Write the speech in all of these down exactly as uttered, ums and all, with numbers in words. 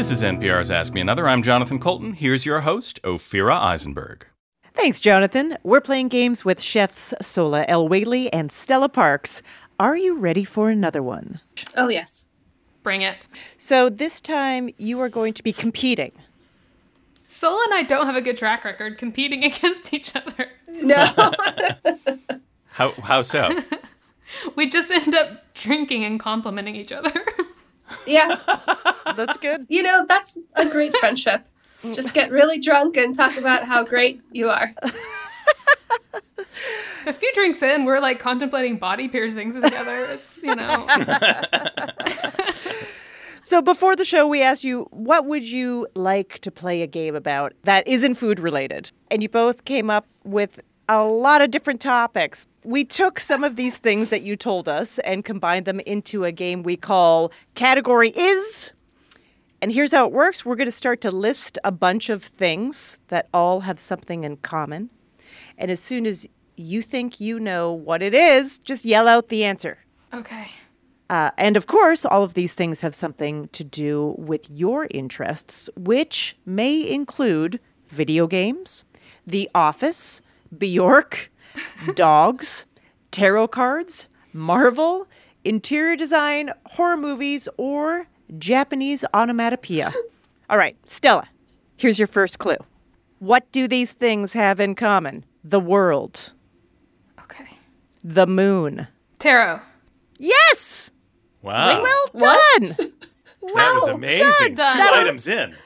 This is N P R's Ask Me Another. I'm Jonathan Colton. Here's your host, Ophira Eisenberg. Thanks, Jonathan. We're playing games with chefs Sola El-Wheatley and Stella Parks. Are you ready for another one? Oh, yes. Bring it. So this time you are going to be competing. Sola and I don't have a good track record competing against each other. No. How how so? We just end up drinking and complimenting each other. Yeah. That's good. You know, that's a great friendship. Just get really drunk and talk about how great you are. A few drinks in, we're like contemplating body piercings together. It's, you know. So before the show, we asked you, what would you like to play a game about that isn't food related? And you both came up with a lot of different topics. We took some of these things that you told us and combined them into a game we call Category Is. And here's how it works. We're going to start to list a bunch of things that all have something in common. And as soon as you think you know what it is, just yell out the answer. Okay. Uh, and of course, all of these things have something to do with your interests, which may include video games, The Office, Bjork, dogs, tarot cards, Marvel, interior design, horror movies, or Japanese onomatopoeia. All right, Stella, here's your first clue. What do these things have in common? The world. Okay. The moon. Tarot. Yes! Wow. Well What? done! That was amazing. done. Two That items in.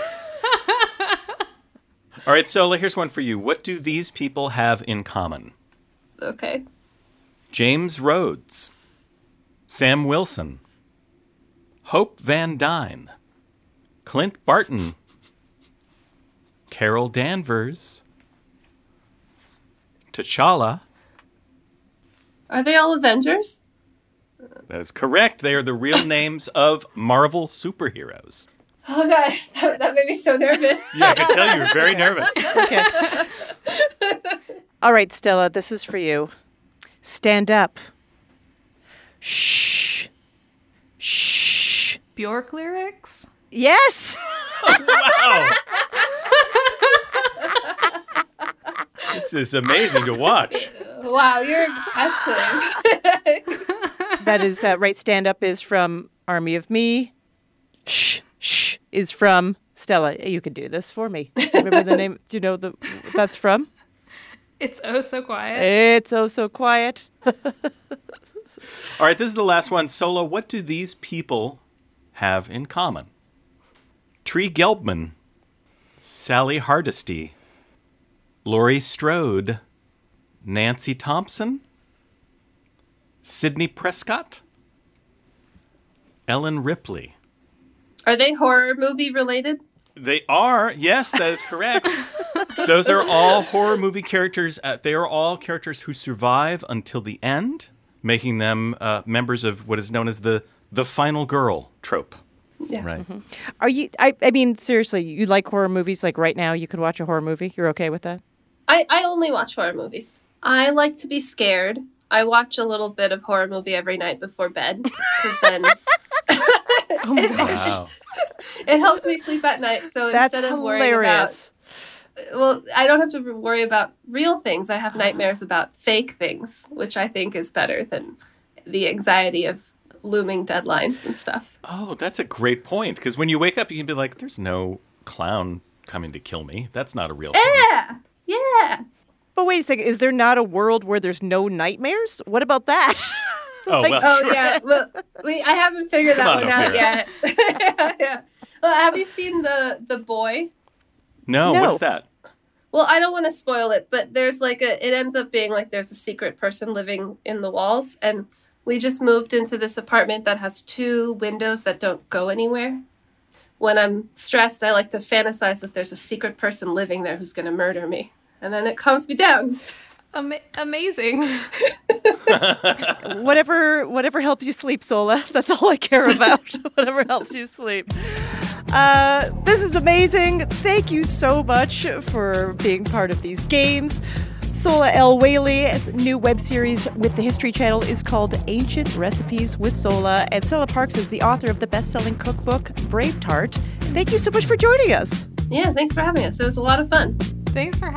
All right, Sola, here's one for you. What do these people have in common? Okay. James Rhodes, Sam Wilson, Hope Van Dyne, Clint Barton, Carol Danvers, T'Challa. Are they all Avengers? That is correct. They are the real names of Marvel superheroes. Oh, God. That, that made me so nervous. Yeah, I can tell you were very nervous. Okay. All right, Stella, this is for you. Stand up. Shh. Shh. Bjork lyrics? Yes! Wow. This is amazing to watch. Wow, you're impressive. That is uh, right. Stand up is from Army of Me. Shh. Shh is from Stella. You can do this for me. Remember the name? Do you know the that's from? It's oh so quiet. It's oh so quiet. All right, this is the last one. Sola, what do these people have in common? Tree Gelbman, Sally Hardesty, Laurie Strode, Nancy Thompson, Sidney Prescott, Ellen Ripley. Are they horror movie related? They are. Yes, that is correct. Those are all horror movie characters. Uh, they are all characters who survive until the end, making them uh, members of what is known as the the final girl trope. Yeah. Right. Mm-hmm. Are you? I, I mean, seriously, you like horror movies? Like right now, you can watch a horror movie. You're okay with that? I, I only watch horror movies. I like to be scared. I watch a little bit of horror movie every night before bed, because then Oh my gosh. Wow. it helps me sleep at night. So That's instead of worrying about, hilarious. well, I don't have to worry about real things. I have nightmares about fake things, which I think is better than the anxiety of looming deadlines and stuff. Oh, that's a great point. Because when you wake up, you can be like, "There's no clown coming to kill me. That's not a real thing." Yeah, yeah. But wait a second. Is there not a world where there's no nightmares? What about that? Oh Like- well. Oh sure. yeah. Well, we I haven't figured that Come on, one out Ophira. yet. yeah, yeah. Well, have you seen the the boy? No, No. what's that? Well, I don't want to spoil it, but there's like a, it ends up being like there's a secret person living in the walls, and we just moved into this apartment that has two windows that don't go anywhere. When I'm stressed, I like to fantasize that there's a secret person living there who's going to murder me, and then it calms me down. Ama- amazing. whatever, whatever helps you sleep, Sola. That's all I care about. Whatever helps you sleep. Uh, this is amazing. Thank you so much for being part of these games. Sola L. Whaley's new web series with the History Channel is called Ancient Recipes with Sola, and Stella Parks is the author of the best-selling cookbook Brave Tart. Thank you so much for joining us. Yeah, thanks for having us. It was a lot of fun. Thanks for